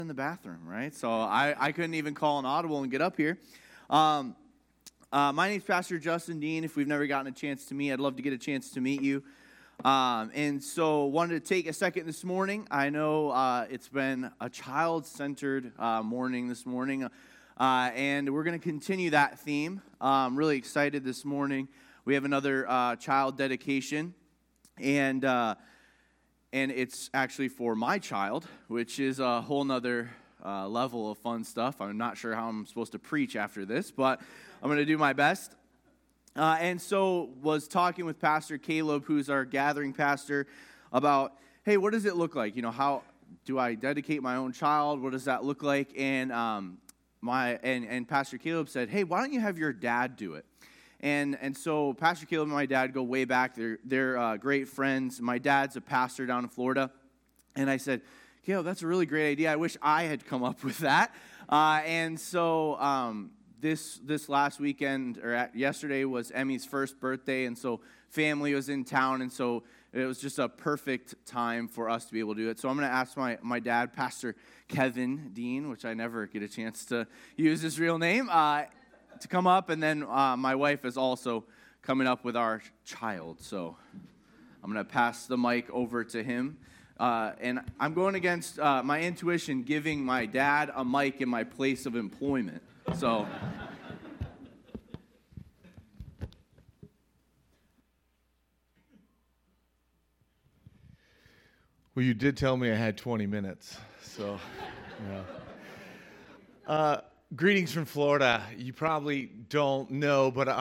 in the bathroom, right? So I couldn't even call an audible and get up here. My name's Pastor Justin Dean. If we've never gotten a chance to meet, I'd love to get a chance to meet you. And so wanted to take a second this morning. I know it's been a child-centered morning this morning, and we're going to continue that theme. I'm really excited this morning. We have another child dedication, and it's actually for my child, which is a whole nother level of fun stuff. I'm not sure how I'm supposed to preach after this, but I'm going to do my best. And so was talking with Pastor Caleb, who's our gathering pastor, about, hey, what does it look like? You know, how do I dedicate my own child? What does that look like? And Pastor Caleb said, hey, why don't you have your dad do it? And so Pastor Caleb and my dad go way back. They're great friends. My dad's a pastor down in Florida. And I said, Caleb, that's a really great idea. I wish I had come up with that. And so this last weekend, or yesterday, was Emmy's first birthday. And so family was in town. And so it was just a perfect time for us to be able to do it. So I'm going to ask my dad, Pastor Kevin Dean, which I never get a chance to use his real name, to come up, and then my wife is also coming up with our child. So I'm going to pass the mic over to him. And I'm going against my intuition, giving my dad a mic in my place of employment. So well, you did tell me I had 20 minutes, so yeah. Greetings from Florida. You probably don't know, but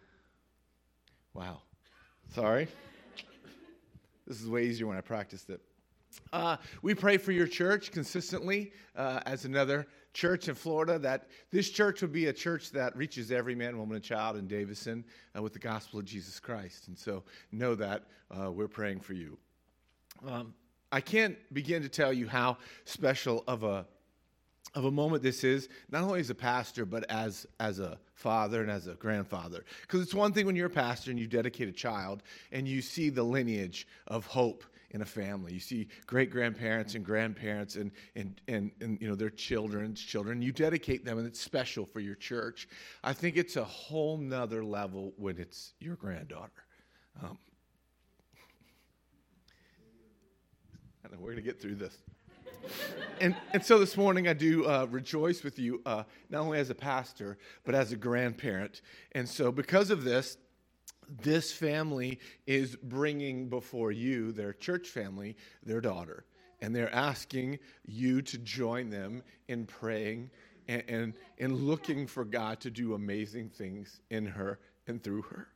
wow. Sorry. This is way easier when I practiced it. We pray for your church consistently as another church in Florida, that this church would be a church that reaches every man, woman, and child in Davison with the gospel of Jesus Christ. And so know that we're praying for you. I can't begin to tell you how special of a moment this is, not only as a pastor, but as a father and as a grandfather. Because it's one thing when you're a pastor and you dedicate a child and you see the lineage of hope in a family. You see great-grandparents and grandparents and you know, their children's children. You dedicate them, and it's special for your church. I think it's a whole nother level when it's your granddaughter. I know we're going to get through this. And so this morning I do rejoice with you, not only as a pastor, but as a grandparent. And so because of this family is bringing before you, their church family, their daughter. And they're asking you to join them in praying and looking for God to do amazing things in her and through her.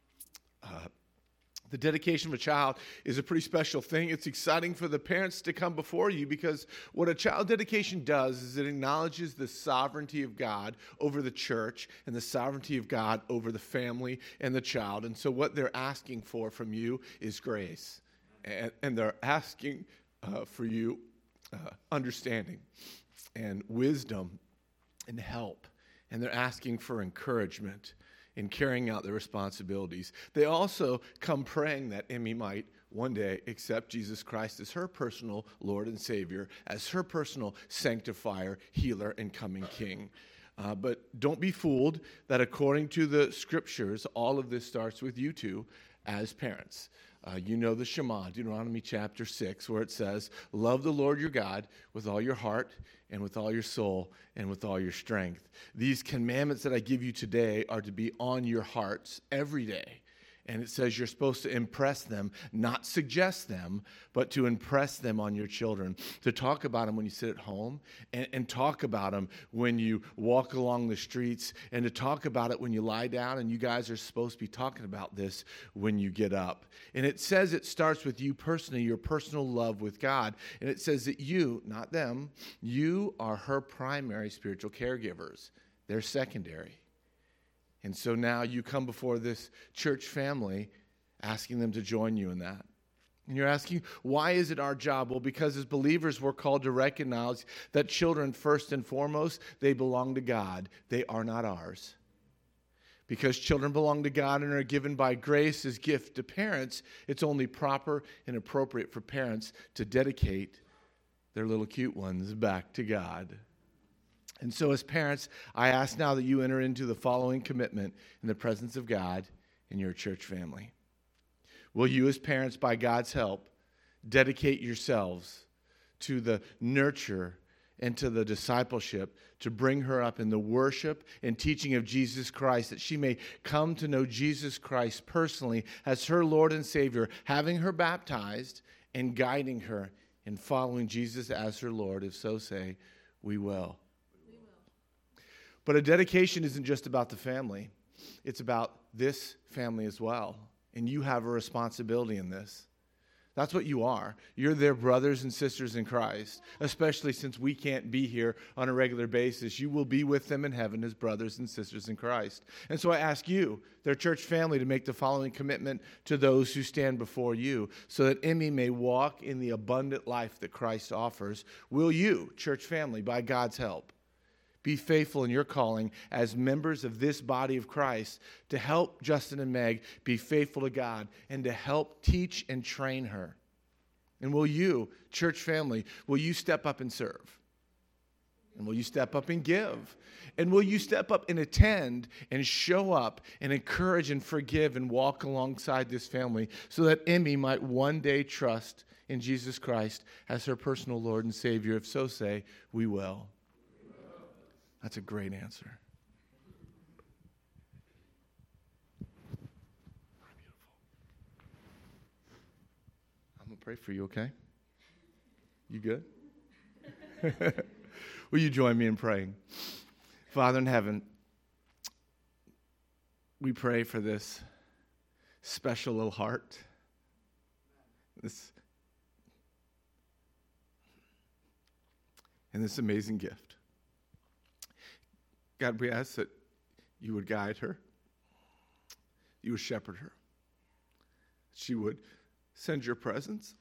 The dedication of a child is a pretty special thing. It's exciting for the parents to come before you, because what a child dedication does is it acknowledges the sovereignty of God over the church and the sovereignty of God over the family and the child. And so what they're asking for from you is grace. And they're asking for you understanding and wisdom and help. And they're asking for encouragement in carrying out their responsibilities. They also come praying that Emmy might one day accept Jesus Christ as her personal Lord and Savior, as her personal sanctifier, healer, and coming King. But don't be fooled that according to the Scriptures, all of this starts with you two as parents. You know the Shema, Deuteronomy chapter 6, where it says, love the Lord your God with all your heart and with all your soul and with all your strength. These commandments that I give you today are to be on your hearts every day. And it says you're supposed to impress them, not suggest them, but to impress them on your children. To talk about them when you sit at home, and talk about them when you walk along the streets, and to talk about it when you lie down. And you guys are supposed to be talking about this when you get up. And it says it starts with you personally, your personal love with God. And it says that you, not them, you are her primary spiritual caregivers. They're secondary. And so now you come before this church family asking them to join you in that. And you're asking, why is it our job? Well, because as believers, we're called to recognize that children, first and foremost, they belong to God. They are not ours. Because children belong to God and are given by grace as gift to parents, it's only proper and appropriate for parents to dedicate their little cute ones back to God. And so as parents, I ask now that you enter into the following commitment in the presence of God in your church family. Will you as parents, by God's help, dedicate yourselves to the nurture and to the discipleship to bring her up in the worship and teaching of Jesus Christ, that she may come to know Jesus Christ personally as her Lord and Savior, having her baptized and guiding her in following Jesus as her Lord? If so, say, we will. But a dedication isn't just about the family. It's about this family as well. And you have a responsibility in this. That's what you are. You're their brothers and sisters in Christ, especially since we can't be here on a regular basis. You will be with them in heaven as brothers and sisters in Christ. And so I ask you, their church family, to make the following commitment to those who stand before you, so that Emmy may walk in the abundant life that Christ offers. Will you, church family, by God's help, be faithful in your calling as members of this body of Christ to help Justin and Meg be faithful to God and to help teach and train her? And will you, church family, will you step up and serve? And will you step up and give? And will you step up and attend and show up and encourage and forgive and walk alongside this family so that Emmy might one day trust in Jesus Christ as her personal Lord and Savior? If so, say, we will. That's a great answer. I'm going to pray for you, okay? You good? Will you join me in praying? Father in heaven, we pray for this special little heart, and this amazing gift. God, we ask that you would guide her, you would shepherd her, she would send your presence,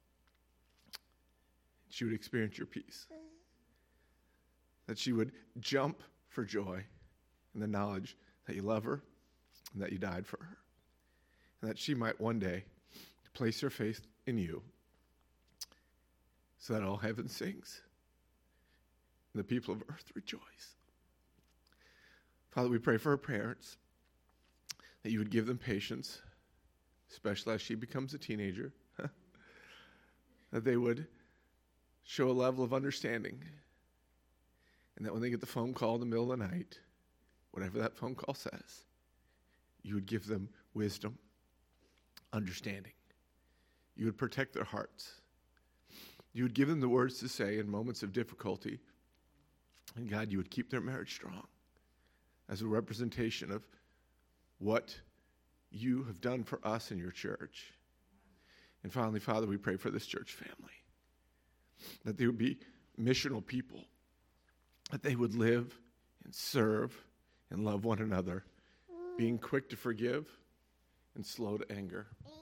she would experience your peace, that she would jump for joy in the knowledge that you love her and that you died for her, and that she might one day place her faith in you so that all heaven sings and the people of earth rejoice. Father, we pray for her parents, that you would give them patience, especially as she becomes a teenager, that they would show a level of understanding, and that when they get the phone call in the middle of the night, whatever that phone call says, you would give them wisdom, understanding. You would protect their hearts. You would give them the words to say in moments of difficulty, and God, you would keep their marriage strong as a representation of what you have done for us in your church. And finally, Father, we pray for this church family, that they would be missional people, that they would live and serve and love one another, being quick to forgive and slow to anger.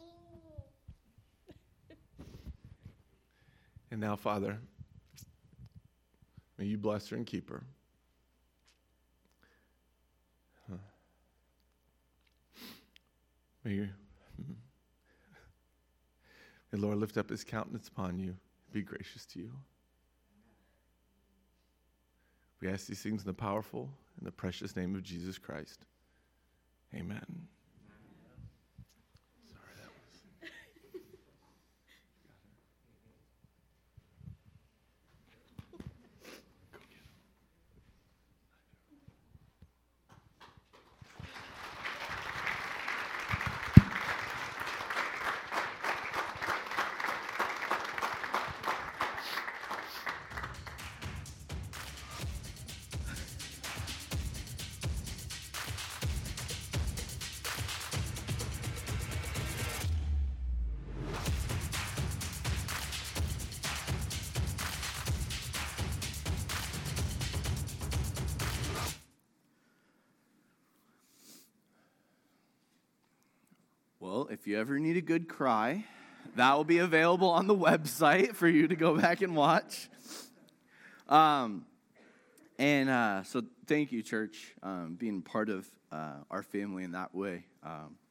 And now, Father, may you bless her and keep her. May the Lord lift up his countenance upon you, be gracious to you. We ask these things in the powerful and the precious name of Jesus Christ. Amen. Well, if you ever need a good cry, that will be available on the website for you to go back and watch. So thank you, church, being part of our family in that way.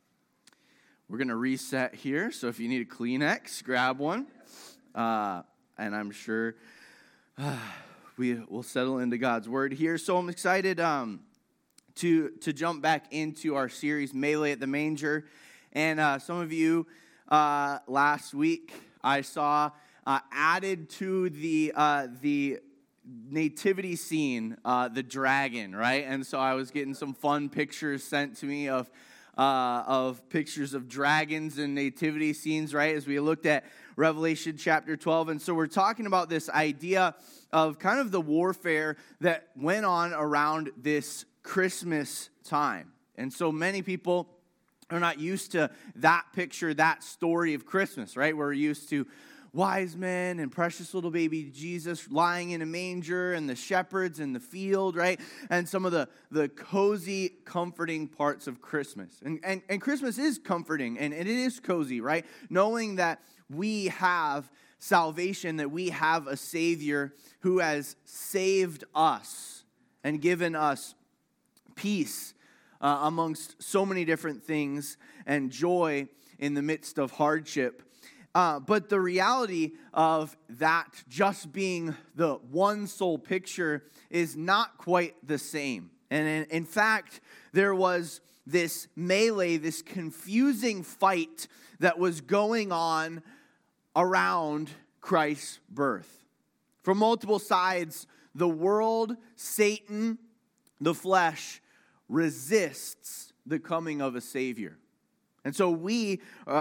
We're going to reset here, so if you need a Kleenex, grab one. and I'm sure we will settle into God's word here. So I'm excited to jump back into our series, Melee at the Manger. And some of you last week I saw added to the nativity scene, the dragon, right? And so I was getting some fun pictures sent to me of pictures of dragons and nativity scenes, right? As we looked at Revelation chapter 12. And so we're talking about this idea of kind of the warfare that went on around this Christmas time. And so many people are not used to that picture, that story of Christmas, right? We're used to wise men and precious little baby Jesus lying in a manger and the shepherds in the field, right? And some of the cozy, comforting parts of Christmas. And Christmas is comforting and it is cozy, right? Knowing that we have salvation, that we have a Savior who has saved us and given us peace amongst so many different things and joy in the midst of hardship. But the reality of that just being the one sole picture is not quite the same. And in fact, there was this melee, this confusing fight that was going on around Christ's birth. From multiple sides, the world, Satan, the flesh, resists the coming of a Savior. And so we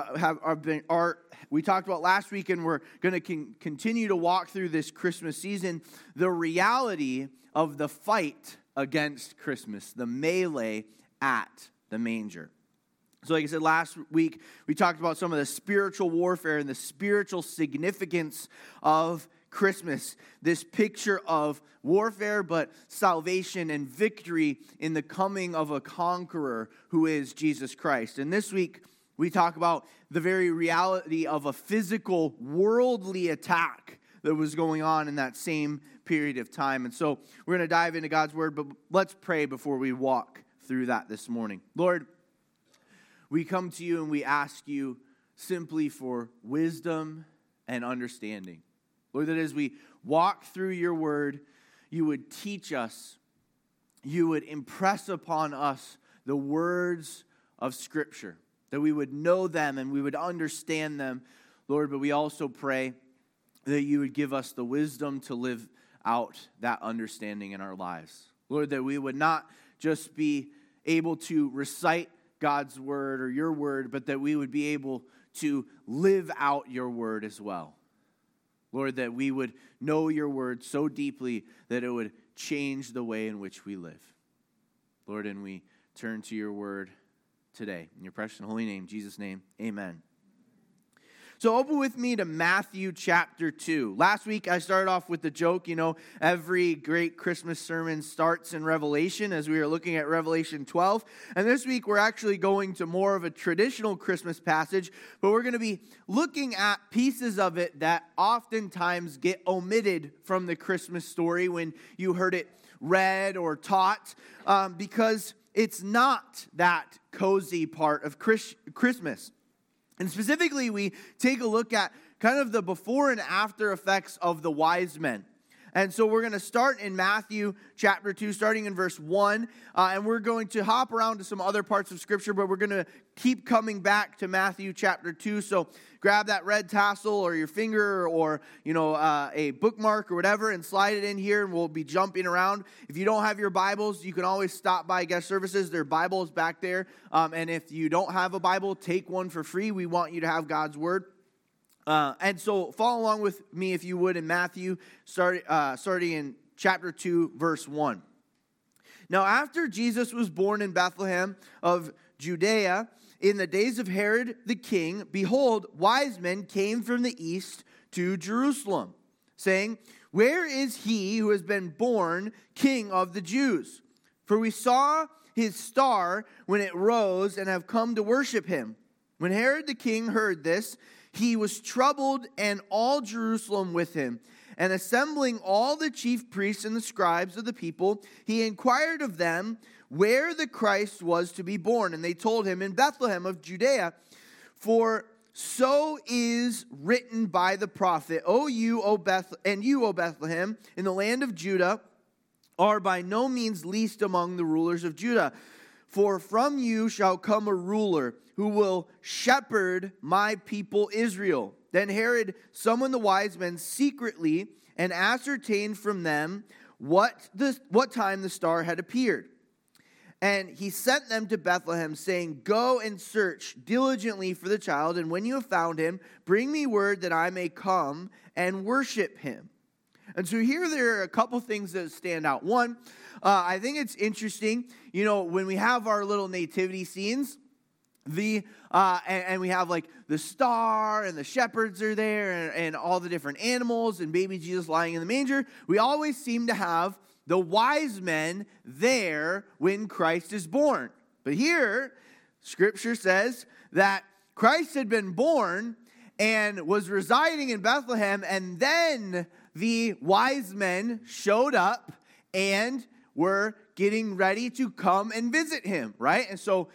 we talked about last week, and we're going to continue to walk through this Christmas season, the reality of the fight against Christmas, the melee at the manger. So like I said, last week, we talked about some of the spiritual warfare and the spiritual significance of Christmas, this picture of warfare, but salvation and victory in the coming of a conqueror who is Jesus Christ. And this week, we talk about the very reality of a physical, worldly attack that was going on in that same period of time. And so we're going to dive into God's word, but let's pray before we walk through that this morning. Lord, we come to you and we ask you simply for wisdom and understanding. Lord, that as we walk through your word, you would teach us, you would impress upon us the words of Scripture, that we would know them and we would understand them, Lord, but we also pray that you would give us the wisdom to live out that understanding in our lives. Lord, that we would not just be able to recite God's word or your word, but that we would be able to live out your word as well. Lord, that we would know your word so deeply that it would change the way in which we live. Lord, and we turn to your word today. In your precious and holy name, Jesus' name, amen. So open with me to Matthew chapter 2. Last week I started off with the joke, every great Christmas sermon starts in Revelation as we were looking at Revelation 12. And this week we're actually going to more of a traditional Christmas passage, but we're going to be looking at pieces of it that oftentimes get omitted from the Christmas story when you heard it read or taught, because it's not that cozy part of Christmas. And specifically, we take a look at kind of the before and after effects of the wise men. And so we're going to start in Matthew chapter 2, starting in verse 1. And we're going to hop around to some other parts of Scripture, but we're going to keep coming back to Matthew chapter 2. So grab that red tassel or your finger or, a bookmark or whatever and slide it in here, and we'll be jumping around. If you don't have your Bibles, you can always stop by guest services. There are Bibles back there. And if you don't have a Bible, take one for free. We want you to have God's Word. And so follow along with me, if you would, in Matthew, starting in chapter 2, verse 1. Now, after Jesus was born in Bethlehem of Judea, in the days of Herod the king, behold, wise men came from the east to Jerusalem, saying, "Where is he who has been born King of the Jews? For we saw his star when it rose and have come to worship him." When Herod the king heard this, he was troubled, and all Jerusalem with him. And assembling all the chief priests and the scribes of the people, he inquired of them where the Christ was to be born. And they told him, "In Bethlehem of Judea, for so is written by the prophet, you, O Bethlehem, in the land of Judah, are by no means least among the rulers of Judah. For from you shall come a ruler who will shepherd my people Israel. Then Herod summoned the wise men secretly and ascertained from them what time the star had appeared. And he sent them to Bethlehem, saying, Go and search diligently for the child, and when you have found him, bring me word that I may come and worship him. And so here there are a couple things that stand out. One, I think it's interesting, when we have our little nativity scenes, and we have like the star and the shepherds are there and all the different animals and baby Jesus lying in the manger, we always seem to have the wise men there when Christ is born. But here, Scripture says that Christ had been born and was residing in Bethlehem, and then the wise men showed up and were getting ready to come and visit him, right? And so,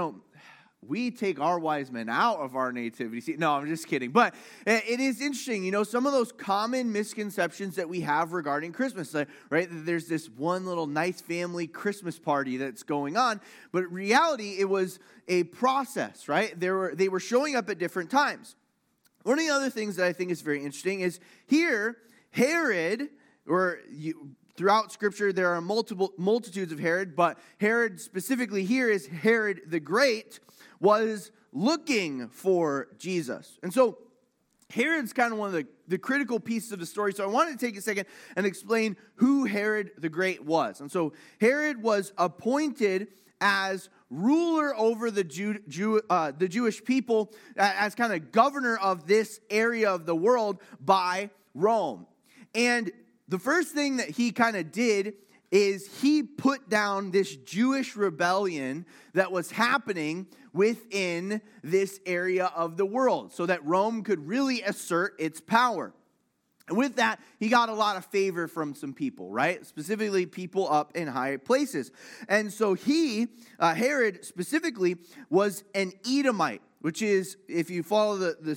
we take our wise men out of our nativity scene. No, I'm just kidding. But it is interesting, some of those common misconceptions that we have regarding Christmas, right? There's this one little nice family Christmas party that's going on. But in reality, it was a process, right? They were showing up at different times. One of the other things that I think is very interesting is here, Herod, throughout Scripture, there are multitudes of Herod, but Herod specifically here is Herod the Great, was looking for Jesus. And so Herod's kind of one of the critical pieces of the story. So I wanted to take a second and explain who Herod the Great was. And so Herod was appointed as ruler over the Jewish people, as kind of governor of this area of the world by Rome. And the first thing that he kind of did is he put down this Jewish rebellion that was happening within this area of the world so that Rome could really assert its power. And with that, he got a lot of favor from some people, right? Specifically, people up in high places. And so Herod specifically, was an Edomite, which is, if you follow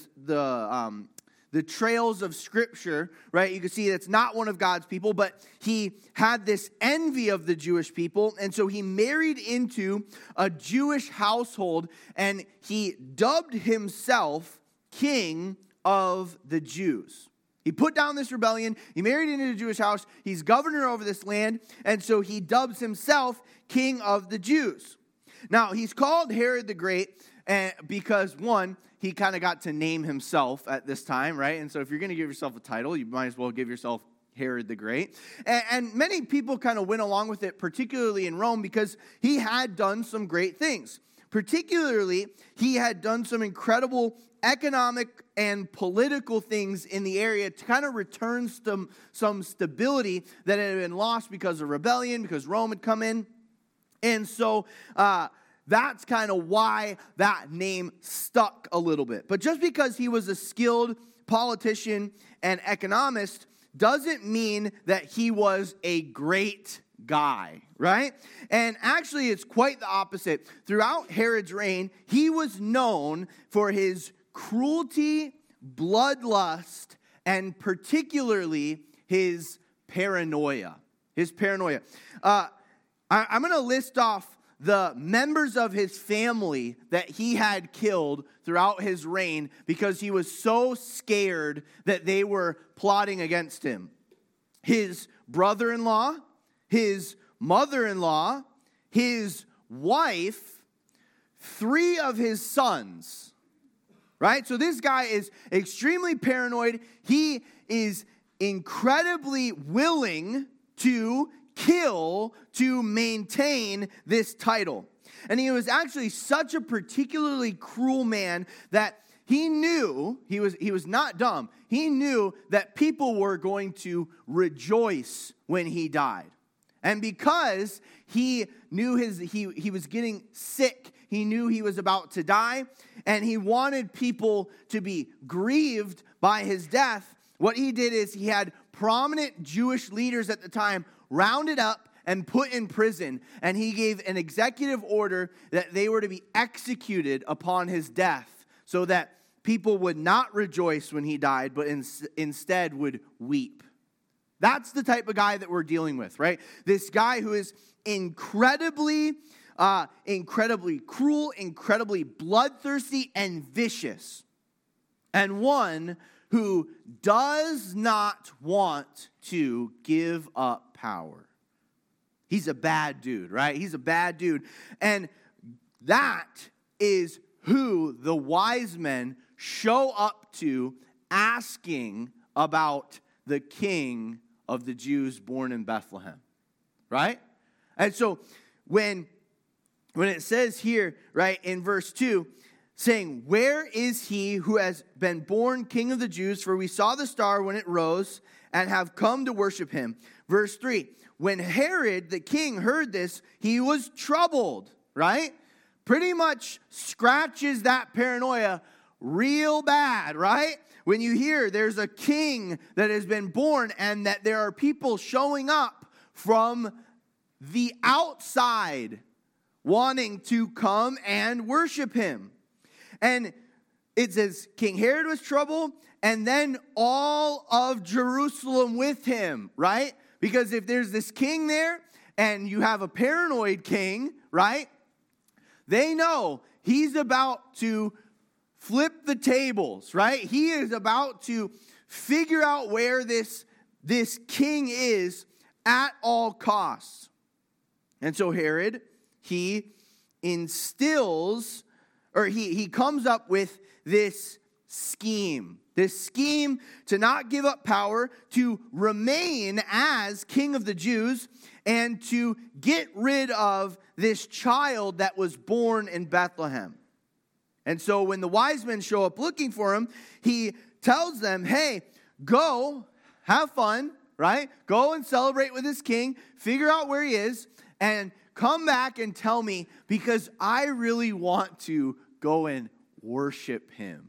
the trails of Scripture, right, you can see that's not one of God's people, but he had this envy of the Jewish people, and so he married into a Jewish household, and he dubbed himself King of the Jews. He put down this rebellion, he married into a Jewish house, he's governor over this land, and so he dubs himself King of the Jews. Now, he's called Herod the Great because, one, he kind of got to name himself at this time, right? And so if you're going to give yourself a title, you might as well give yourself Herod the Great. And many people kind of went along with it, particularly in Rome, because he had done some great things. Particularly, he had done some incredible economic and political things in the area to kind of return some stability that had been lost because of rebellion, because Rome had come in. And so that's kind of why that name stuck a little bit. But just because he was a skilled politician and economist doesn't mean that he was a great guy, right? And actually, it's quite the opposite. Throughout Herod's reign, he was known for his cruelty, bloodlust, and particularly his paranoia. I'm going to list off the members of his family that he had killed throughout his reign because he was so scared that they were plotting against him. His brother-in-law, his mother-in-law, his wife, 3 of his sons. Right? So this guy is extremely paranoid. He is incredibly willing to kill to maintain this title. And he was actually such a particularly cruel man that he knew, he was not dumb, he knew that people were going to rejoice when he died. And because he knew he was getting sick, he knew he was about to die, and he wanted people to be grieved by his death, what he did is he had prominent Jewish leaders at the time rounded up and put in prison, and he gave an executive order that they were to be executed upon his death so that people would not rejoice when he died, but instead would weep. That's the type of guy that we're dealing with, right? This guy who is incredibly cruel, incredibly bloodthirsty, and vicious. And one who does not want to give up power. He's a bad dude, right? He's a bad dude. And that is who the wise men show up to asking about the king of the Jews born in Bethlehem, right? And so when it says here, right, in verse 2, saying, "Where is he who has been born king of the Jews? For we saw the star when it rose and have come to worship him." Verse 3, when Herod the king heard this, he was troubled, right? Pretty much scratches that paranoia real bad, right? When you hear there's a king that has been born and that there are people showing up from the outside wanting to come and worship him. And it says King Herod was troubled, and then all of Jerusalem with him, right? Because if there's this king there and you have a paranoid king, right? They know he's about to flip the tables, right? He is about to figure out where this king is at all costs. And so Herod, he instills, or he comes up with this scheme to not give up power, to remain as king of the Jews, and to get rid of this child that was born in Bethlehem. And so when the wise men show up looking for him, he tells them, hey, go, have fun, right? Go and celebrate with this king, figure out where he is, and come back and tell me, because I really want to go and worship him.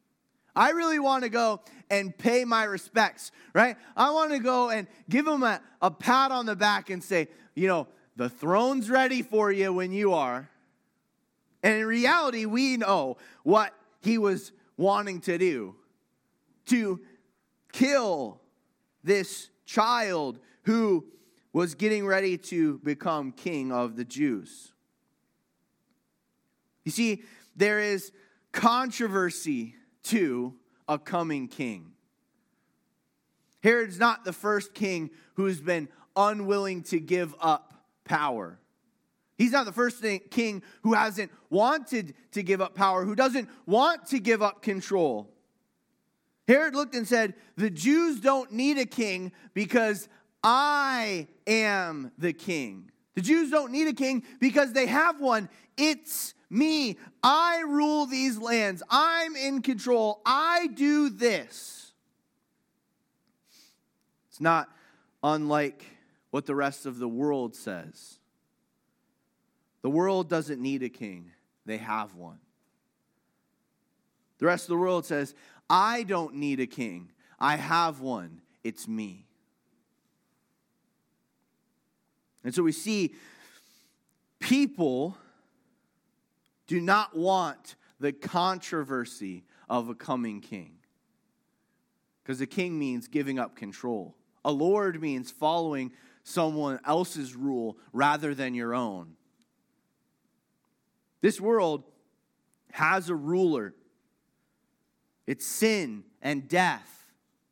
I really want to go and pay my respects, right? I want to go and give him a pat on the back and say, the throne's ready for you when you are. And in reality, we know what he was wanting to do. To kill this child who was getting ready to become king of the Jews. You see, there is controversy to a coming king. Herod's not the first king who's been unwilling to give up power. He's not the first king who hasn't wanted to give up power, who doesn't want to give up control. Herod looked and said, the Jews don't need a king because I am the king. The Jews don't need a king because they have one. It's me. I rule these lands. I'm in control. I do this. It's not unlike what the rest of the world says. The world doesn't need a king. They have one. The rest of the world says, I don't need a king. I have one. It's me. And so we see people do not want the controversy of a coming king. Because a king means giving up control. A lord means following someone else's rule rather than your own. This world has a ruler. It's sin and death.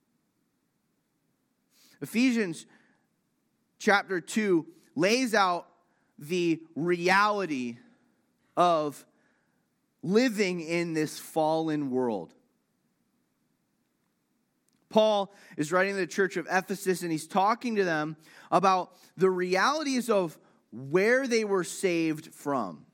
Ephesians chapter 2 lays out the reality of living in this fallen world. Paul is writing to the church of Ephesus, and he's talking to them about the realities of where they were saved from.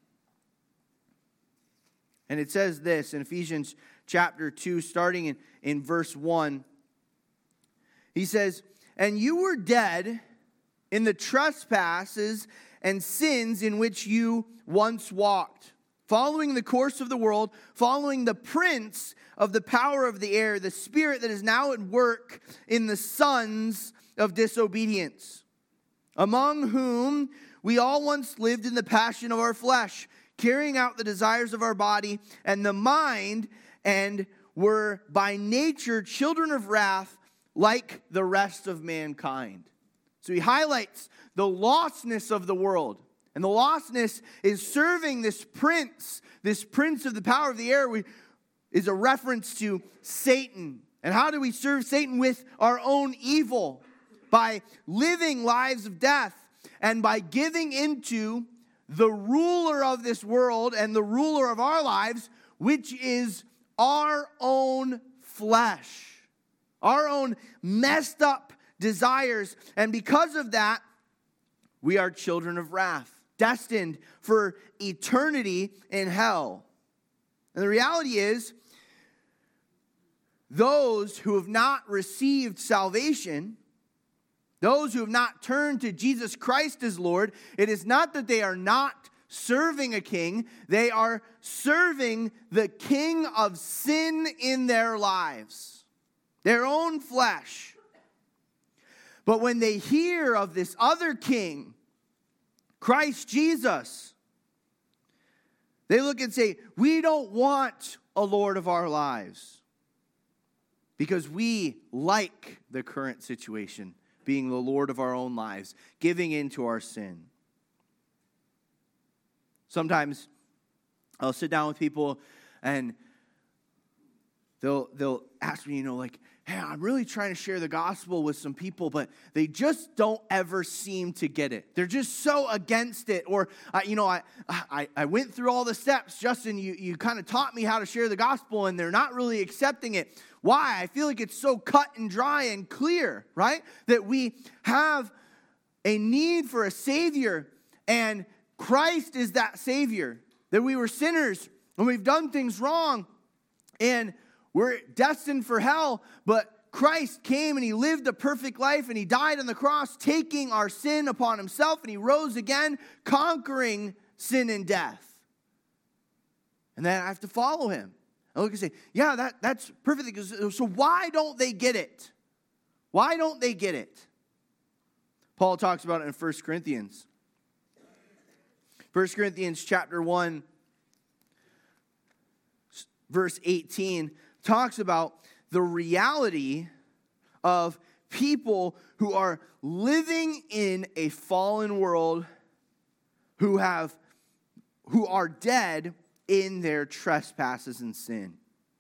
And it says this in Ephesians chapter 2, starting in verse 1. He says, and you were dead in the trespasses and sins in which you once walked, following the course of the world, following the prince of the power of the air, the spirit that is now at work in the sons of disobedience, among whom we all once lived in the passion of our flesh, carrying out the desires of our body and the mind, and were by nature children of wrath like the rest of mankind. So he highlights the lostness of the world. And the lostness is serving this prince of the power of the air, is a reference to Satan. And how do we serve Satan? With our own evil, by living lives of death, and by giving into the ruler of this world and the ruler of our lives, which is our own flesh, our own messed up desires. And because of that, we are children of wrath, destined for eternity in hell. And the reality is, those who have not received salvation, those who have not turned to Jesus Christ as Lord, it is not that they are not serving a king, they are serving the king of sin in their lives, their own flesh. But when they hear of this other king, Christ Jesus, they look and say, we don't want a Lord of our lives, because we like the current situation, being the Lord of our own lives, giving into our sin. Sometimes I'll sit down with people and they'll ask me, like, hey, I'm really trying to share the gospel with some people, but they just don't ever seem to get it. They're just so against it. Or, I went through all the steps. Justin, you kind of taught me how to share the gospel, and they're not really accepting it. Why? I feel like it's so cut and dry and clear, right? That we have a need for a Savior, and Christ is that Savior. That we were sinners, and we've done things wrong, and we're destined for hell, but Christ came and he lived a perfect life, and he died on the cross, taking our sin upon himself, and he rose again, conquering sin and death. And then I have to follow him. I look and say, yeah, that's perfect. So why don't they get it? Why don't they get it? Paul talks about it in 1 Corinthians. 1 Corinthians chapter 1, verse 18, talks about the reality of people who are living in a fallen world, who are dead in their trespasses and sin.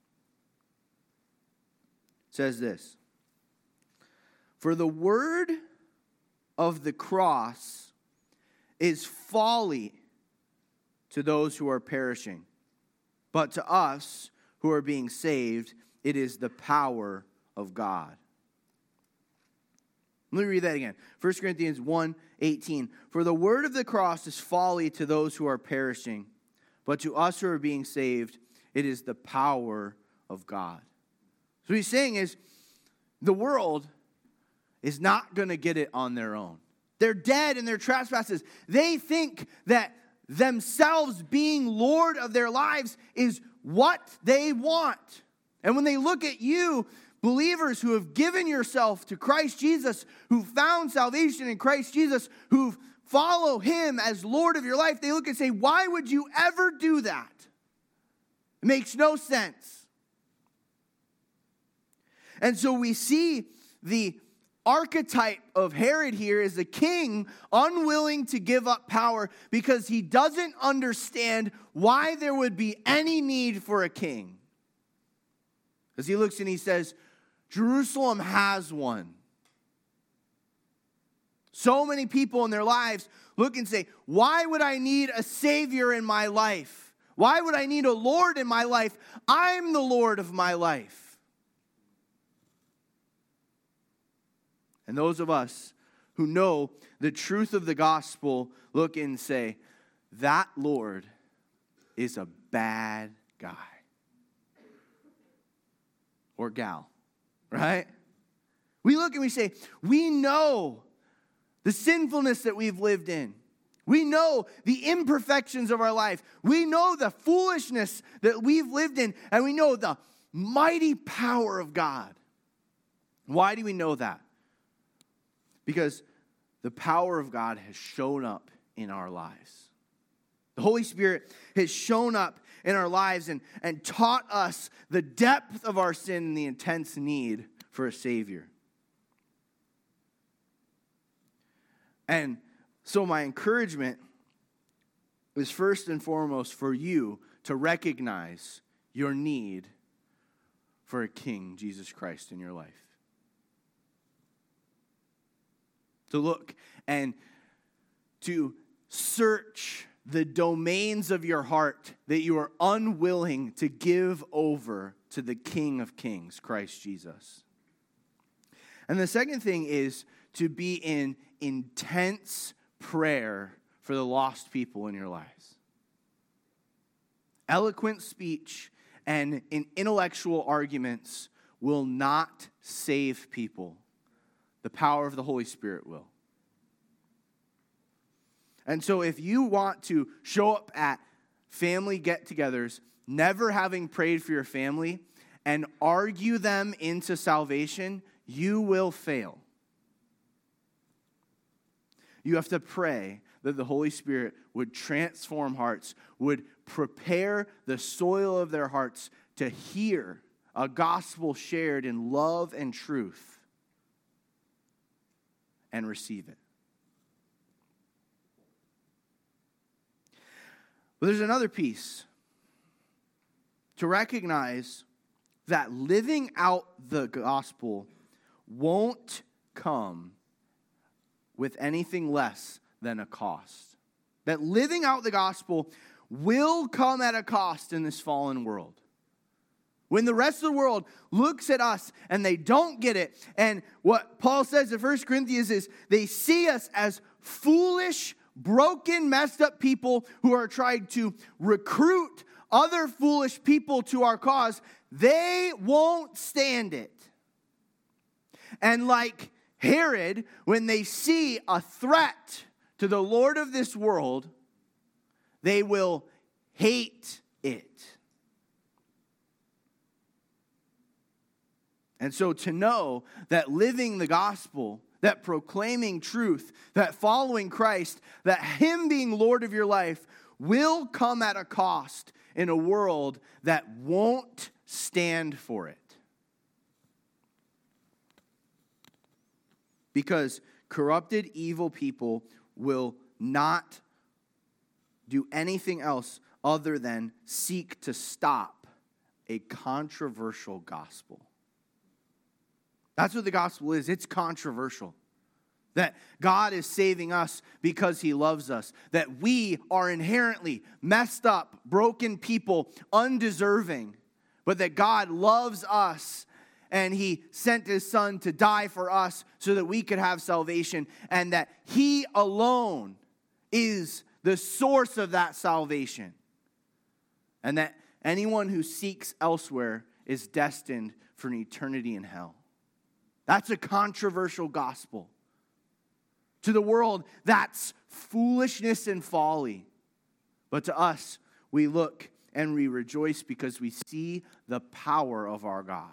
It says this: for the word of the cross is folly to those who are perishing, but to us who are being saved, it is the power of God. Let me read that again. 1 Corinthians 1:18. For the word of the cross is folly to those who are perishing, but to us who are being saved, it is the power of God. So what he's saying is, the world is not going to get it on their own. They're dead in their trespasses. They think that themselves being Lord of their lives is what they want. And when they look at you, believers who have given yourself to Christ Jesus, who found salvation in Christ Jesus, who follow him as Lord of your life, they look and say, why would you ever do that? It makes no sense. And so we see the archetype of Herod here is a king unwilling to give up power because he doesn't understand why there would be any need for a king. As he looks and he says, Jerusalem has one. So many people in their lives look and say, why would I need a Savior in my life? Why would I need a Lord in my life? I'm the Lord of my life. And those of us who know the truth of the gospel look and say, that Lord is a bad guy. Or gal, right? We look and we say, we know the sinfulness that we've lived in. We know the imperfections of our life. We know the foolishness that we've lived in. And we know the mighty power of God. Why do we know that? Because the power of God has shown up in our lives. The Holy Spirit has shown up in our lives and taught us the depth of our sin and the intense need for a Savior. And so my encouragement is first and foremost for you to recognize your need for a King, Jesus Christ, in your life. To look and to search the domains of your heart that you are unwilling to give over to the King of Kings, Christ Jesus. And the second thing is to be in intense prayer for the lost people in your lives. Eloquent speech and intellectual arguments will not save people. The power of the Holy Spirit will. And so if you want to show up at family get-togethers, never having prayed for your family, and argue them into salvation, you will fail. You have to pray that the Holy Spirit would transform hearts, would prepare the soil of their hearts to hear a gospel shared in love and truth and receive it. But there's another piece. To recognize that living out the gospel won't come with anything less than a cost. That living out the gospel will come at a cost in this fallen world. When the rest of the world looks at us and they don't get it, and what Paul says in 1 Corinthians is they see us as foolish, broken, messed up people who are trying to recruit other foolish people to our cause, they won't stand it. And like Herod, when they see a threat to the Lord of this world, they will hate it. And so to know that living the gospel, that proclaiming truth, that following Christ, that Him being Lord of your life will come at a cost in a world that won't stand for it. Because corrupted, evil people will not do anything else other than seek to stop a controversial gospel. That's what the gospel is. It's controversial. That God is saving us because He loves us. That we are inherently messed up, broken people, undeserving. But that God loves us and He sent His Son to die for us so that we could have salvation. And that He alone is the source of that salvation. And that anyone who seeks elsewhere is destined for an eternity in hell. That's a controversial gospel. To the world, that's foolishness and folly. But to us, we look and we rejoice because we see the power of our God.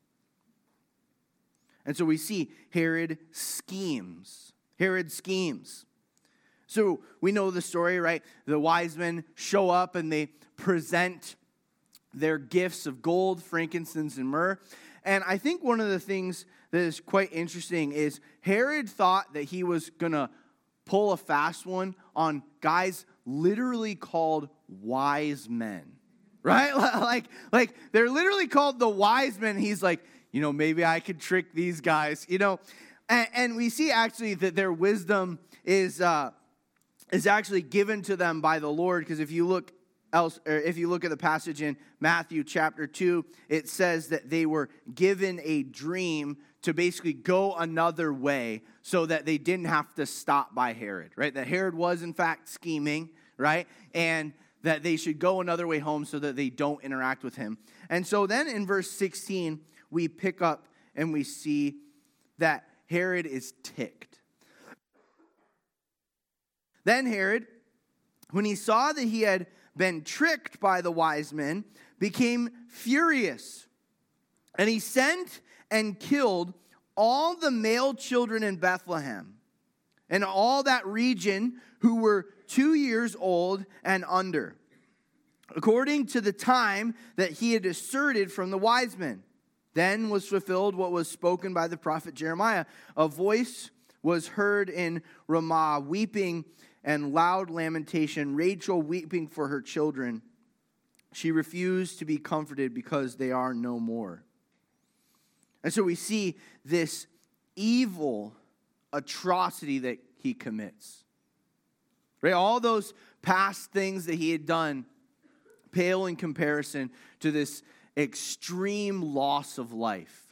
And so we see Herod schemes. Herod schemes. So we know the story, right? The wise men show up and they present their gifts of gold, frankincense, and myrrh. And I think one of the things that is quite interesting is Herod thought that he was going to pull a fast one on guys literally called wise men, right? Like they're literally called the wise men. He's like, maybe I could trick these guys, And we see actually that their wisdom is actually given to them by the Lord, because if you look at the passage in Matthew chapter 2, it says that they were given a dream to basically go another way so that they didn't have to stop by Herod, right? That Herod was in fact scheming, right? And that they should go another way home so that they don't interact with him. And so then in verse 16, we pick up and we see that Herod is ticked. Then Herod, when he saw that he had been tricked by the wise men, became furious. And he sent and killed all the male children in Bethlehem and all that region who were 2 years old and under, according to the time that he had asserted from the wise men. Then was fulfilled what was spoken by the prophet Jeremiah. A voice was heard in Ramah, weeping and loud lamentation, Rachel weeping for her children. She refused to be comforted because they are no more. And so we see this evil atrocity that he commits. Right? All those past things that he had done pale in comparison to this extreme loss of life.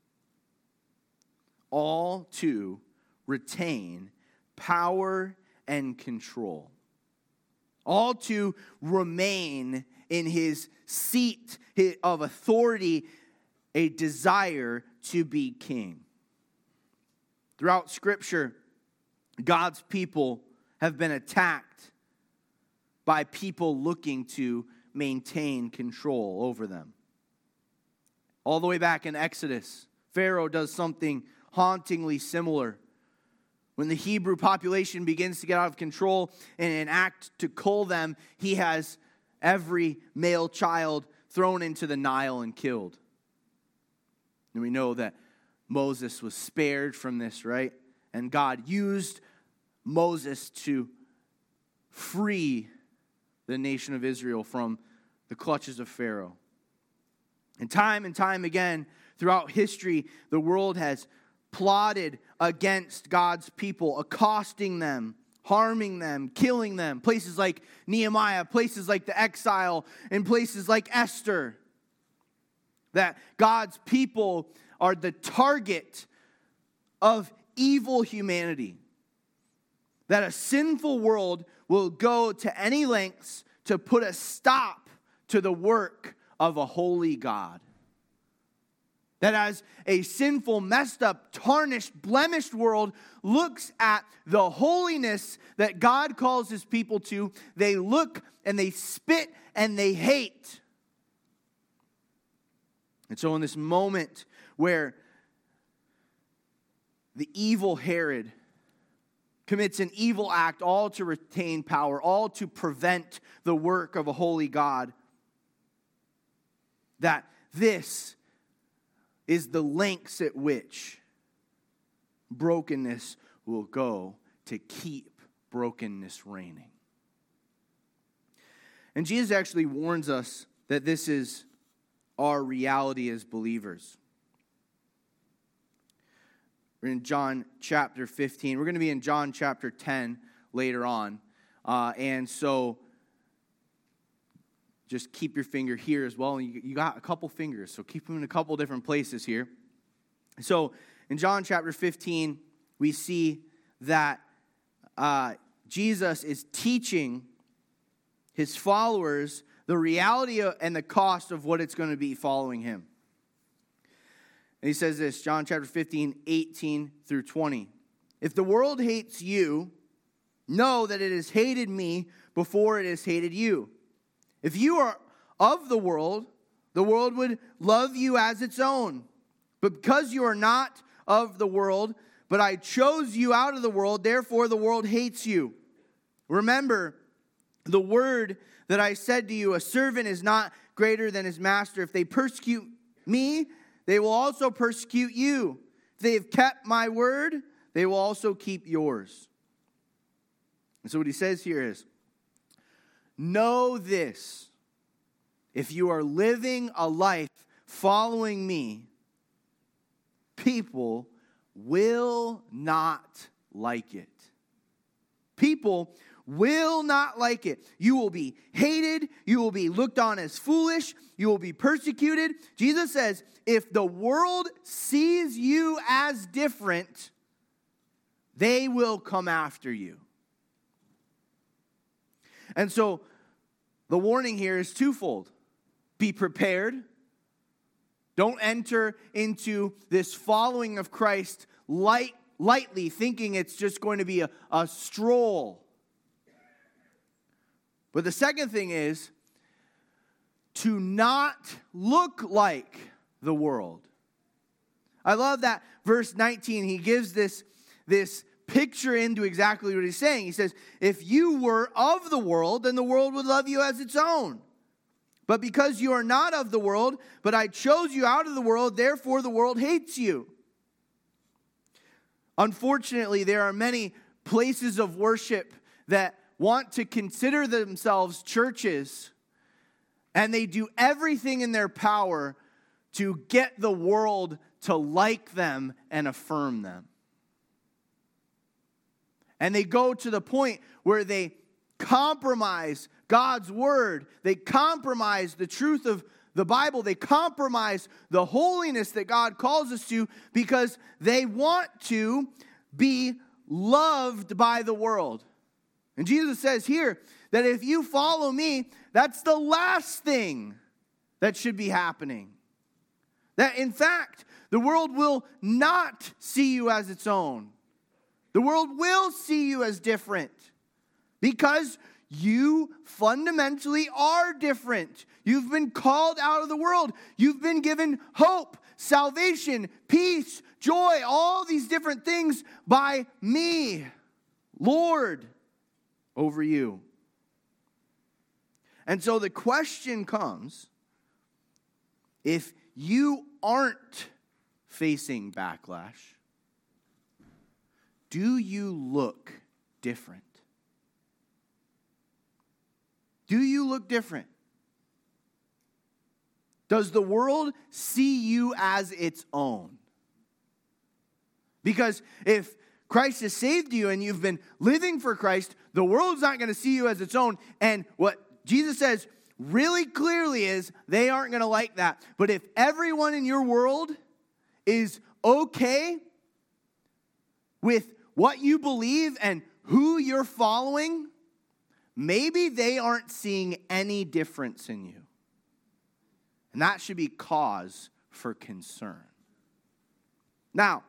All to retain power and control. All to remain in his seat of authority, a desire to be king. Throughout Scripture, God's people have been attacked by people looking to maintain control over them. All the way back in Exodus, Pharaoh does something hauntingly similar. When the Hebrew population begins to get out of control and an act to cull them, he has every male child thrown into the Nile and killed. And we know that Moses was spared from this, right? And God used Moses to free the nation of Israel from the clutches of Pharaoh. And time again, throughout history, the world has plotted against God's people, accosting them, harming them, killing them. Places like Nehemiah, places like the exile, and places like Esther. That God's people are the target of evil humanity. That a sinful world will go to any lengths to put a stop to the work of a holy God. That as a sinful, messed up, tarnished, blemished world looks at the holiness that God calls his people to, they look and they spit and they hate. And so in this moment where the evil Herod commits an evil act, all to retain power, all to prevent the work of a holy God, that this is the lengths at which brokenness will go to keep brokenness reigning. And Jesus actually warns us that this is our reality as believers. We're in John chapter 15. We're going to be in John chapter 10 later on. And so just keep your finger here as well. And you got a couple fingers, so keep them in a couple different places here. So in John chapter 15, we see that Jesus is teaching his followers the reality and the cost of what it's going to be following him. And he says this, John chapter 15, 18 through 20. If the world hates you, know that it has hated me before it has hated you. If you are of the world would love you as its own. But because you are not of the world, but I chose you out of the world, therefore the world hates you. Remember the word that I said to you, a servant is not greater than his master. If they persecute me, they will also persecute you. If they have kept my word, they will also keep yours. And so what he says here is, know this, if you are living a life following me, people will not like it. People will not like it. You will be hated. You will be looked on as foolish. You will be persecuted. Jesus says, if the world sees you as different, they will come after you. And so the warning here is twofold. Be prepared. Don't enter into this following of Christ lightly, thinking it's just going to be a stroll. But the second thing is to not look like the world. I love that verse 19. He gives this picture into exactly what he's saying. He says, if you were of the world, then the world would love you as its own. But because you are not of the world, but I chose you out of the world, therefore the world hates you. Unfortunately, there are many places of worship that want to consider themselves churches, and they do everything in their power to get the world to like them and affirm them. And they go to the point where they compromise God's word. They compromise the truth of the Bible. They compromise the holiness that God calls us to because they want to be loved by the world. And Jesus says here that if you follow me, that's the last thing that should be happening. That in fact, the world will not see you as its own. The world will see you as different because you fundamentally are different. You've been called out of the world. You've been given hope, salvation, peace, joy, all these different things by me, Lord, over you. And so the question comes, if you aren't facing backlash, do you look different? Do you look different? Does the world see you as its own? Because if Christ has saved you and you've been living for Christ, the world's not going to see you as its own. And what Jesus says really clearly is they aren't going to like that. But if everyone in your world is okay with what you believe and who you're following, maybe they aren't seeing any difference in you. And that should be cause for concern. Now,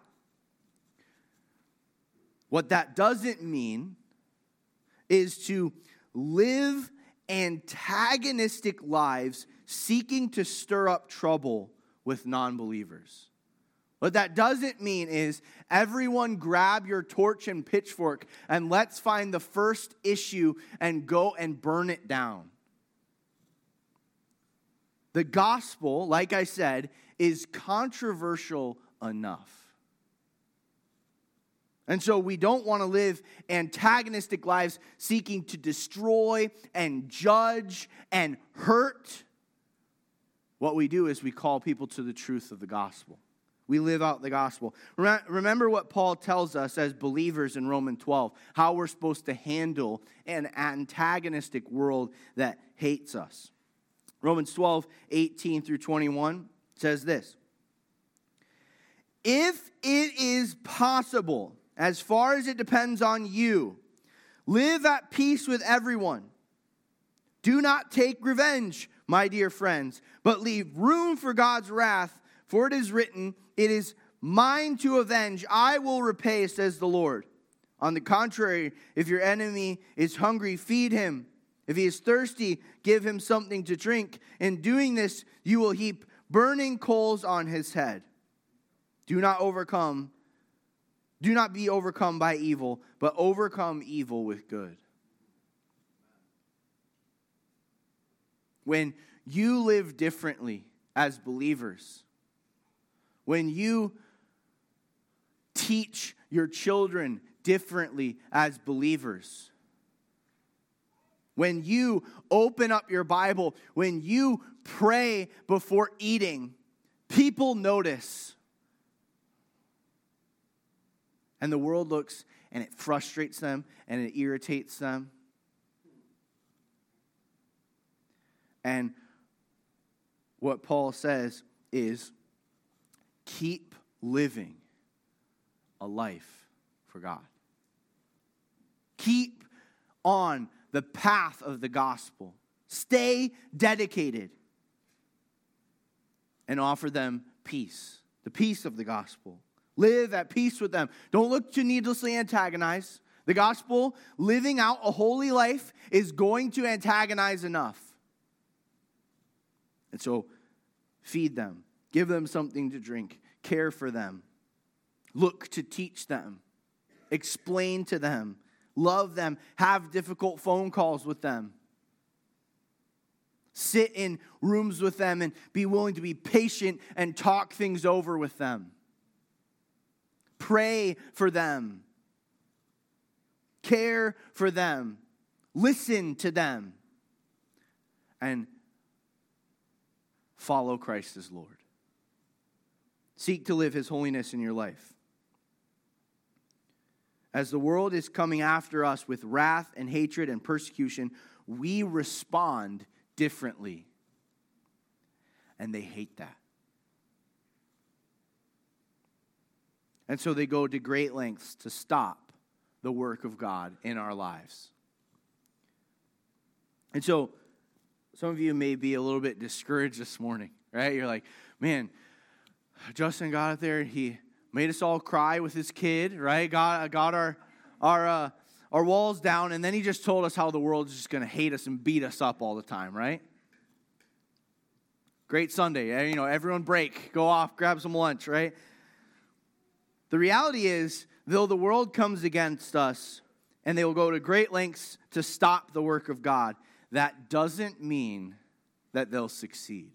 what that doesn't mean is to live antagonistic lives seeking to stir up trouble with non-believers. What that doesn't mean is everyone grab your torch and pitchfork and let's find the first issue and go and burn it down. The gospel, like I said, is controversial enough. And so we don't want to live antagonistic lives seeking to destroy and judge and hurt. What we do is we call people to the truth of the gospel. We live out the gospel. Remember what Paul tells us as believers in Romans 12, how we're supposed to handle an antagonistic world that hates us. Romans 12, 18 through 21 says this. If it is possible, as far as it depends on you, live at peace with everyone. Do not take revenge, my dear friends, but leave room for God's wrath, for it is written, it is mine to avenge, I will repay, says the Lord. On the contrary, if your enemy is hungry, feed him. If he is thirsty, give him something to drink. In doing this, you will heap burning coals on his head. Do not be overcome by evil, but overcome evil with good. When you live differently as believers, when you teach your children differently as believers, when you open up your Bible, when you pray before eating, people notice. And the world looks and it frustrates them and it irritates them. And what Paul says is, keep living a life for God. Keep on the path of the gospel. Stay dedicated and offer them peace, the peace of the gospel. Live at peace with them. Don't look to needlessly antagonize. The gospel, living out a holy life, is going to antagonize enough. And so, feed them. Give them something to drink. Care for them. Look to teach them. explain to them, love them, have difficult phone calls with them. Sit in rooms with them and be willing to be patient and talk things over with them. Pray for them. Care for them. Listen to them. And follow Christ as Lord. Seek to live His holiness in your life. As the world is coming after us with wrath and hatred and persecution, we respond differently. And they hate that. And so they go to great lengths to stop the work of God in our lives. And so some of you may be a little bit discouraged this morning, right? You're like, man, Justin got up there and he made us all cry with his kid, right? Got our walls down, and then he just told us how the world's just going to hate us and beat us up all the time, right? Great Sunday, everyone break, go off, grab some lunch, right? The reality is, though the world comes against us and they will go to great lengths to stop the work of God, that doesn't mean that they'll succeed.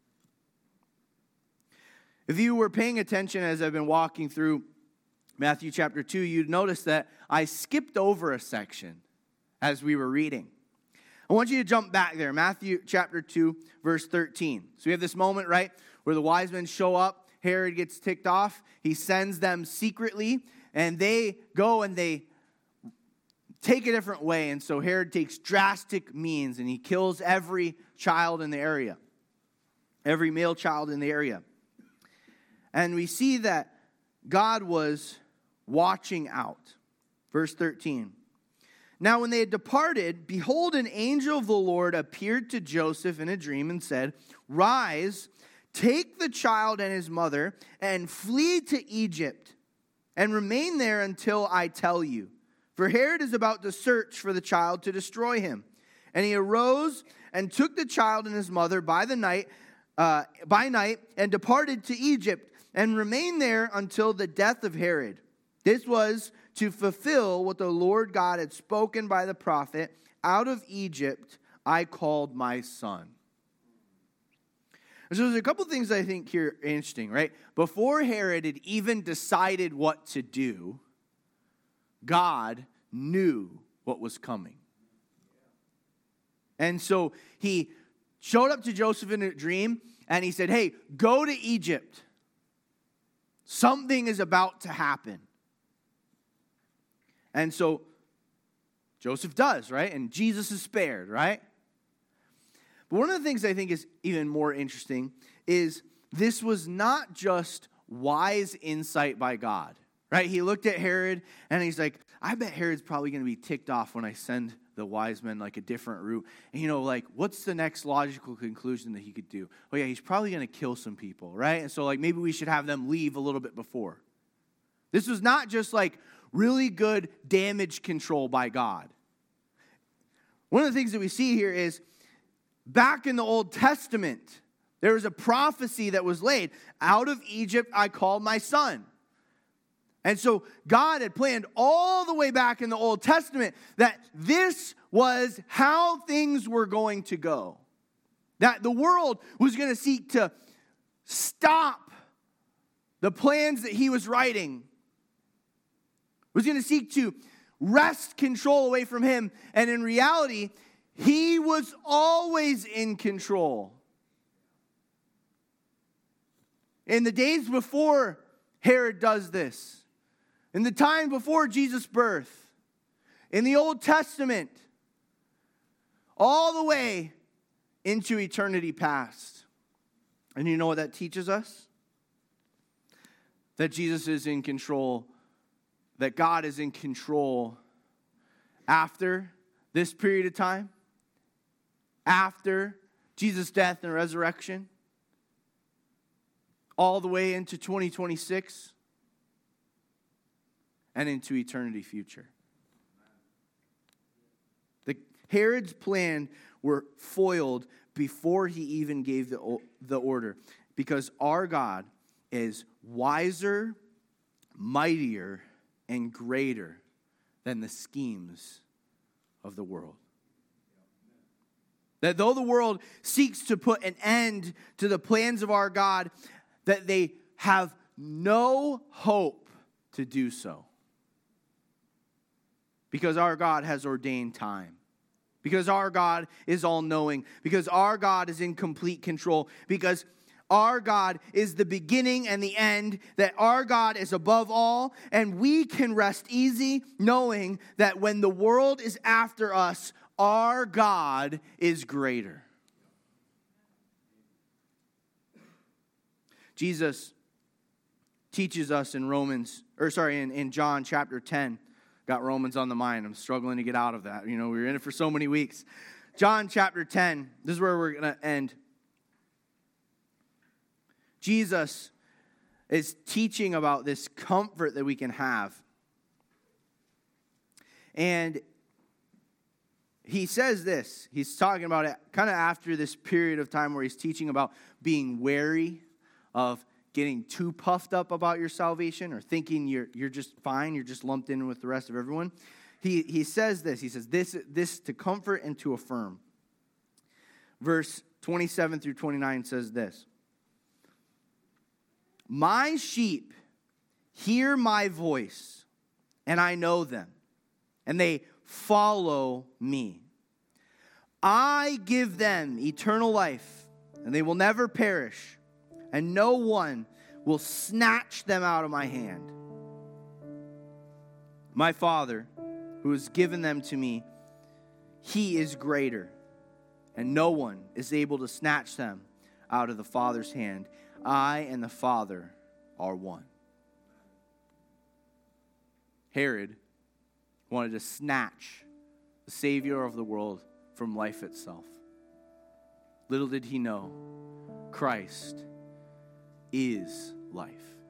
If you were paying attention as I've been walking through Matthew chapter 2, you'd notice that I skipped over a section as we were reading. I want you to jump back there, Matthew chapter 2, verse 13. So we have this moment, right, where the wise men show up. Herod gets ticked off. He sends them secretly, and they go and they take a different way. And so Herod takes drastic means, and he kills every child in the area, every male child in the area. And we see that God was watching out. Verse 13. Now when they had departed, behold, an angel of the Lord appeared to Joseph in a dream and said, "Rise, take the child and his mother, and flee to Egypt, and remain there until I tell you. For Herod is about to search for the child to destroy him." And he arose and took the child and his mother by night, and departed to Egypt, and remained there until the death of Herod. This was to fulfill what the Lord God had spoken by the prophet, "Out of Egypt I called my son." So there's a couple things I think here are interesting, right? Before Herod had even decided what to do, God knew what was coming. And so he showed up to Joseph in a dream, and he said, "Hey, go to Egypt. Something is about to happen." And so Joseph does, right? And Jesus is spared, right? But one of the things I think is even more interesting is this was not just wise insight by God, right? He looked at Herod and he's like, I bet Herod's probably going to be ticked off when I send the wise men like a different route. And what's the next logical conclusion that he could do? Oh yeah, he's probably going to kill some people, right? And so maybe we should have them leave a little bit before. This was not just really good damage control by God. One of the things that we see here is back in the Old Testament, there was a prophecy that was laid. Out of Egypt I called my son. And so God had planned all the way back in the Old Testament that this was how things were going to go. That the world was going to seek to stop the plans that he was writing. Was going to seek to wrest control away from him. And in reality, he was always in control. In the days before Herod does this, in the time before Jesus' birth, in the Old Testament, all the way into eternity past. And you know what that teaches us? That Jesus is in control, that God is in control after this period of time, after Jesus' death and resurrection, all the way into 2026 and into eternity future. Herod's plan were foiled before he even gave the order, because our God is wiser, mightier, and greater than the schemes of the world. That though the world seeks to put an end to the plans of our God, that they have no hope to do so. Because our God has ordained time. Because our God is all-knowing. Because our God is in complete control. Because our God is the beginning and the end. That our God is above all. And we can rest easy knowing that when the world is after us, our God is greater. Jesus teaches us in John chapter 10. Got Romans on the mind. I'm struggling to get out of that. We were in it for so many weeks. John chapter 10. This is where we're going to end. Jesus is teaching about this comfort that we can have. And he says this. He's talking about it kind of after this period of time where he's teaching about being wary of getting too puffed up about your salvation or thinking you're just fine, you're just lumped in with the rest of everyone. He says this. He says this to comfort and to affirm. Verse 27 through 29 says this. My sheep hear my voice, and I know them, and they follow me. I give them eternal life, and they will never perish, and no one will snatch them out of my hand. My Father, who has given them to me, he is greater, and no one is able to snatch them out of the Father's hand. I and the Father are one. Herod wanted to snatch the Savior of the world from life itself. Little did he know, Christ is life.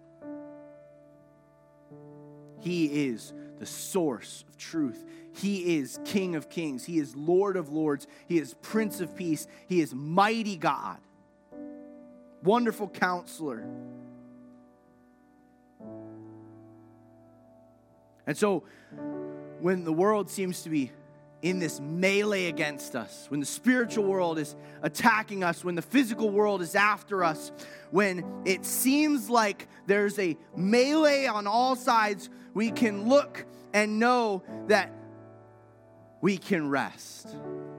He is the source of truth. He is King of kings. He is Lord of lords. He is Prince of peace. He is mighty God. Wonderful counselor. And so, when the world seems to be in this melee against us, when the spiritual world is attacking us, when the physical world is after us, when it seems like there's a melee on all sides, we can look and know that we can rest.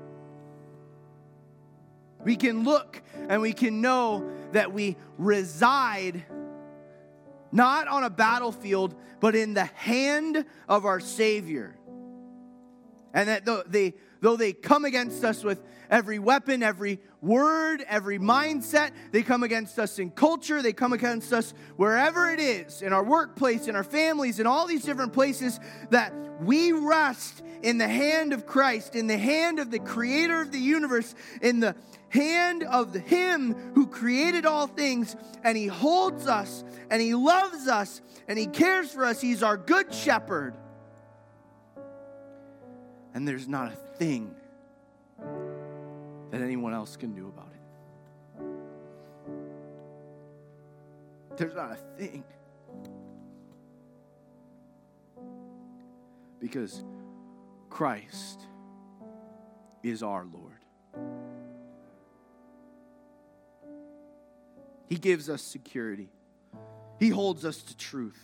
We can look and we can know that we reside not on a battlefield, but in the hand of our Savior. And that though they come against us with every weapon, every word, every mindset, they come against us in culture, they come against us wherever it is, in our workplace, in our families, in all these different places, that we rest in the hand of Christ, in the hand of the Creator of the universe, in the hand of Him who created all things, and He holds us, and He loves us, and He cares for us. He's our good shepherd. And there's not a thing that anyone else can do about it. There's not a thing. Because Christ is our Lord. He gives us security. He holds us to truth.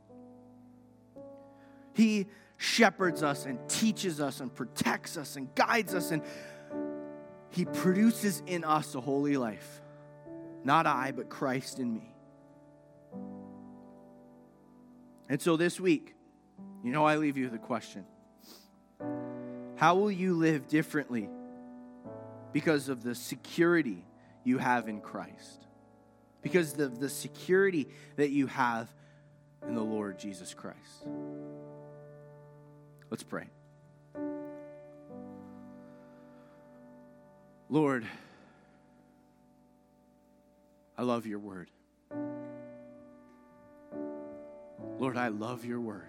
He shepherds us and teaches us and protects us and guides us, and He produces in us a holy life. Not I, but Christ in me. And so this week, I leave you with a question. How will you live differently because of the security you have in Christ? Because of the security that you have in the Lord Jesus Christ. Let's pray. Lord, I love your word. Lord, I love your word.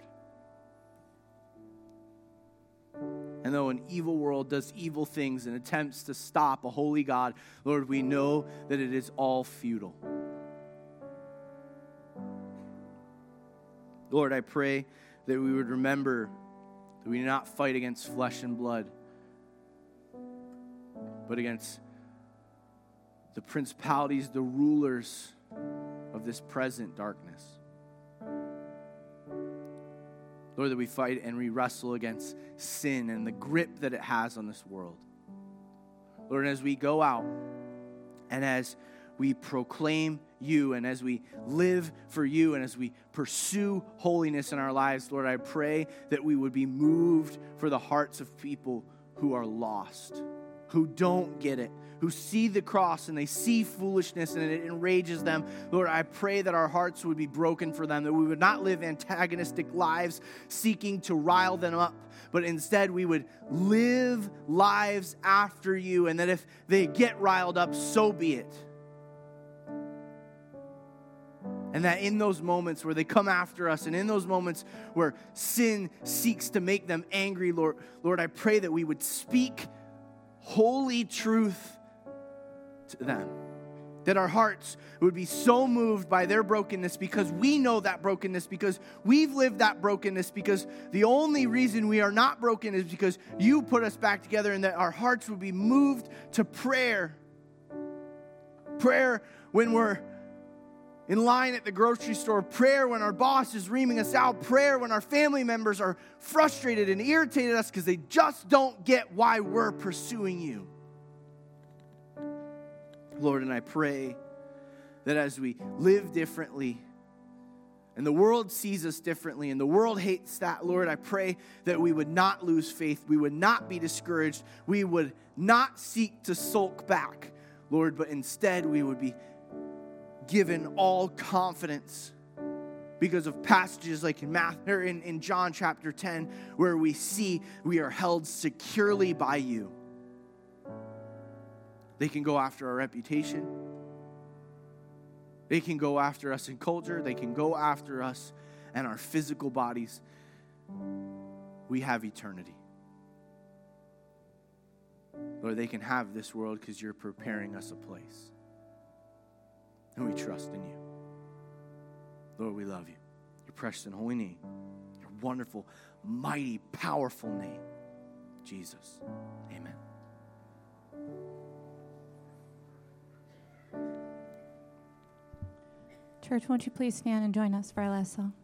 And though an evil world does evil things and attempts to stop a holy God, Lord, we know that it is all futile. Lord, I pray that we would remember that we do not fight against flesh and blood, but against the principalities, the rulers of this present darkness. Lord, that we fight and we wrestle against sin and the grip that it has on this world. Lord, as we go out and as we proclaim you and as we live for you and as we pursue holiness in our lives, Lord, I pray that we would be moved for the hearts of people who are lost, who don't get it, who see the cross and they see foolishness and it enrages them. Lord, I pray that our hearts would be broken for them, that we would not live antagonistic lives seeking to rile them up, but instead we would live lives after you, and that if they get riled up, so be it. And that in those moments where they come after us and in those moments where sin seeks to make them angry, Lord, I pray that we would speak holy truth to them. That our hearts would be so moved by their brokenness because we know that brokenness, because we've lived that brokenness, because the only reason we are not broken is because you put us back together, and that our hearts would be moved to prayer. Prayer when we're in line at the grocery store, prayer when our boss is reaming us out, prayer when our family members are frustrated and irritated us because they just don't get why we're pursuing you. Lord, and I pray that as we live differently and the world sees us differently and the world hates that, Lord, I pray that we would not lose faith, we would not be discouraged, we would not seek to sulk back, Lord, but instead we would be given all confidence because of passages like in John chapter 10, where we see we are held securely by you. They can go after our reputation. They can go after us in culture. They can go after us and our physical bodies. We have eternity. Lord, they can have this world because you're preparing us a place. And we trust in you. Lord, we love you. Your precious and holy name. Your wonderful, mighty, powerful name. Jesus. Amen. Church, won't you please stand and join us for our last song?